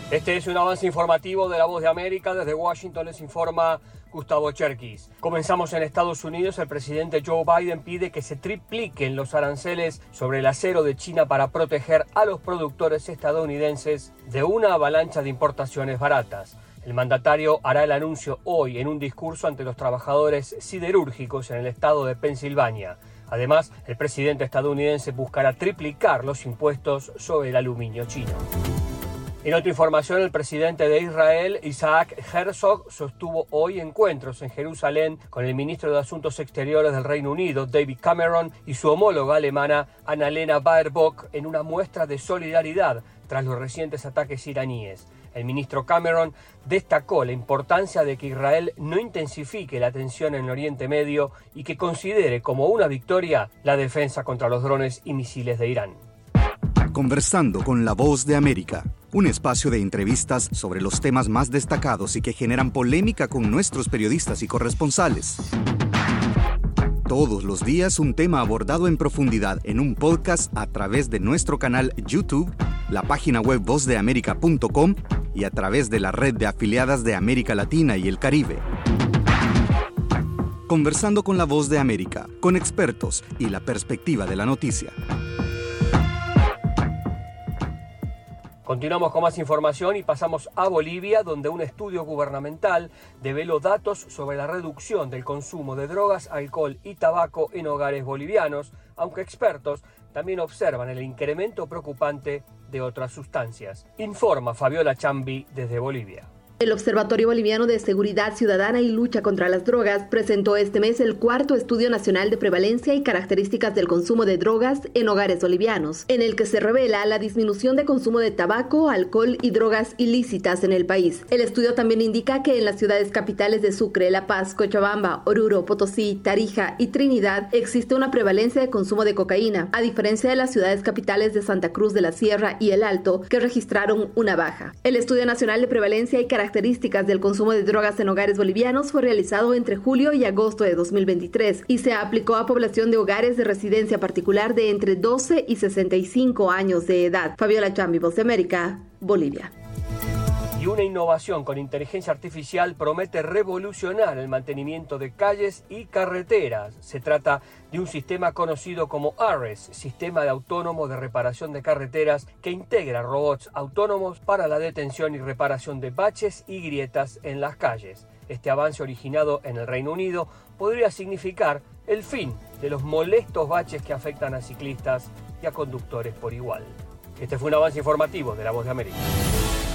Este es un avance informativo de La Voz de América. Desde Washington les informa Gustavo Cherkis. Comenzamos en Estados Unidos. El presidente Joe Biden pide que se tripliquen los aranceles sobre el acero de China para proteger a los productores estadounidenses de una avalancha de importaciones baratas. El mandatario hará el anuncio hoy en un discurso ante los trabajadores siderúrgicos en el estado de Pensilvania. Además, el presidente estadounidense buscará triplicar los impuestos sobre el aluminio chino. En otra información, el presidente de Israel, Isaac Herzog, sostuvo hoy encuentros en Jerusalén con el ministro de Asuntos Exteriores del Reino Unido, David Cameron, y su homóloga alemana, Annalena Baerbock, en una muestra de solidaridad tras los recientes ataques iraníes. El ministro Cameron destacó la importancia de que Israel no intensifique la tensión en Oriente Medio y que considere como una victoria la defensa contra los drones y misiles de Irán. Conversando con La Voz de América, un espacio de entrevistas sobre los temas más destacados y que generan polémica con nuestros periodistas y corresponsales. Todos los días un tema abordado en profundidad en un podcast a través de nuestro canal YouTube, la página web vozdeamerica.com y a través de la red de afiliadas de América Latina y el Caribe. Conversando con La Voz de América, con expertos y la perspectiva de la noticia. Continuamos con más información y pasamos a Bolivia, donde un estudio gubernamental develó datos sobre la reducción del consumo de drogas, alcohol y tabaco en hogares bolivianos, aunque expertos también observan el incremento preocupante de otras sustancias. Informa Fabiola Chambi desde Bolivia. El Observatorio Boliviano de Seguridad Ciudadana y Lucha contra las Drogas presentó este mes el cuarto Estudio Nacional de Prevalencia y Características del Consumo de Drogas en Hogares Bolivianos, en el que se revela la disminución de consumo de tabaco, alcohol y drogas ilícitas en el país. El estudio también indica que en las ciudades capitales de Sucre, La Paz, Cochabamba, Oruro, Potosí, Tarija y Trinidad existe una prevalencia de consumo de cocaína, a diferencia de las ciudades capitales de Santa Cruz de la Sierra y El Alto, que registraron una baja. El Estudio Nacional de Prevalencia y Características del consumo de drogas en hogares bolivianos fue realizado entre julio y agosto de 2023 y se aplicó a población de hogares de residencia particular de entre 12 y 65 años de edad. Fabiola Chambi, Voz de América, Bolivia. Y una innovación con inteligencia artificial promete revolucionar el mantenimiento de calles y carreteras. Se trata de un sistema conocido como ARES, Sistema de Autónomo de Reparación de Carreteras, que integra robots autónomos para la detención y reparación de baches y grietas en las calles. Este avance, originado en el Reino Unido, podría significar el fin de los molestos baches que afectan a ciclistas y a conductores por igual. Este fue un avance informativo de La Voz de América.